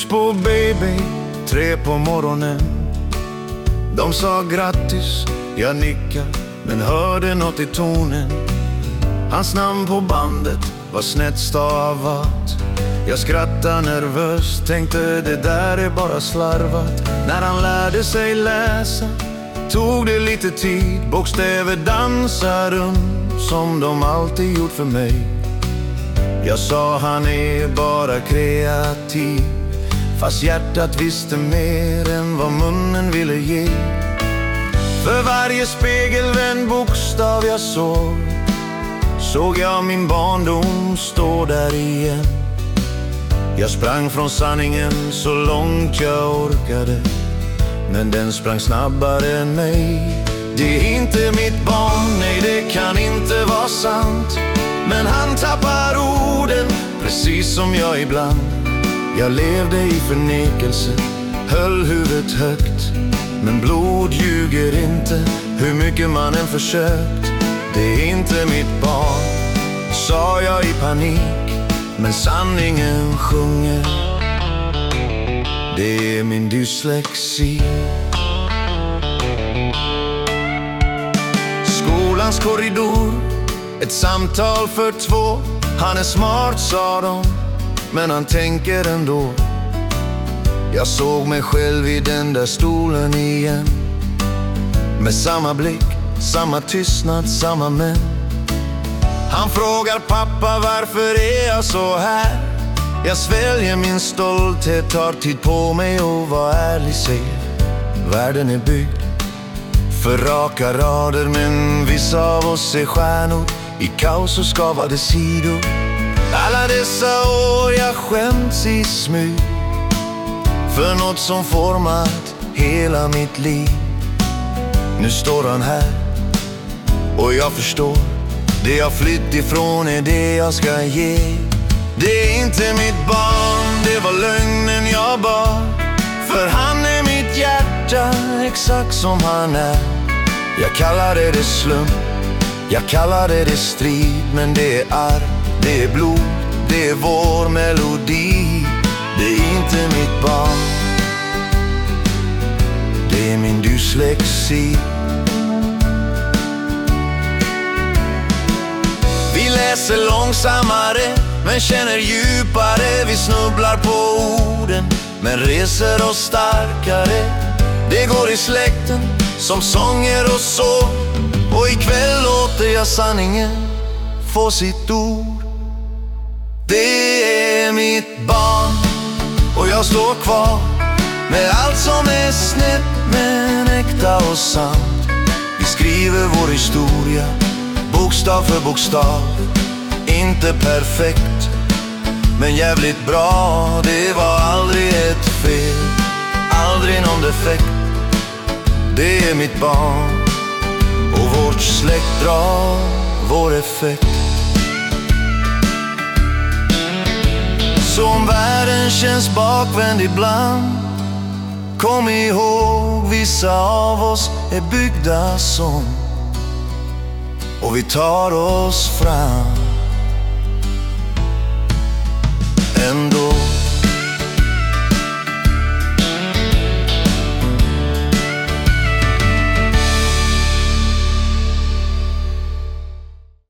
Ljus på baby, 3 på morgonen. De sa grattis, jag nickade men hörde något i tonen. Hans namn på bandet var snett stavat. Jag skrattade nervöst, tänkte det där är bara slarvat. När han lärde sig läsa tog det lite tid. Bokstäver dansar runt som de alltid gjort för mig. Jag sa han är bara kreativ, fast hjärtat visste mer än vad munnen ville ge. För varje spegelvänd bokstav jag såg jag min barndom stå där igen. Jag sprang från sanningen så långt jag orkade, men den sprang snabbare än mig. Det är inte mitt barn, nej det kan inte vara sant. Men han tappar orden, precis som jag ibland. Jag levde i förnekelse, höll huvudet högt. Men blod ljuger inte, hur mycket man än försökt. Det är inte mitt barn, sa jag i panik. Men sanningen sjunger, det är min dyslexi. Skolans korridor, ett samtal för 2. Han är smart, sa de, men han tänker ändå. Jag såg mig själv i den där stolen igen, med samma blick, samma tystnad, samma män. Han frågar pappa, varför är jag så här? Jag sväljer min stolthet, tar tid på mig och var ärlig, säger världen är byggd för raka rader, men vissa av oss är stjärnor i kaos och skavade sidor. Alla dessa år jag skämts i smyg för något som format hela mitt liv. Nu står han här och jag förstår, det jag flytt ifrån är det jag ska ge. Det är inte mitt barn, det var lögnen jag bar. För han är mitt hjärta, exakt som han är. Jag kallar det slump, jag kallar det strid. Men det är arv, det är blod, det är vår melodi. Det är inte mitt barn, det är min dyslexi. Vi läser långsammare men känner djupare. Vi snubblar på orden men reser oss starkare. Det går i släkten som sånger och så. Och ikväll låter jag sanningen få sitt ord. Det är mitt barn och jag står kvar med allt som är snett men äkta och sant. Vi skriver vår historia bokstav för bokstav. Inte perfekt men jävligt bra. Det var aldrig ett fel, aldrig någon defekt. Det är mitt barn och vårt släkt drar vår effekt. Så om världen känns bakvänd ibland, kom ihåg, vissa av oss är byggda som, och vi tar oss fram. En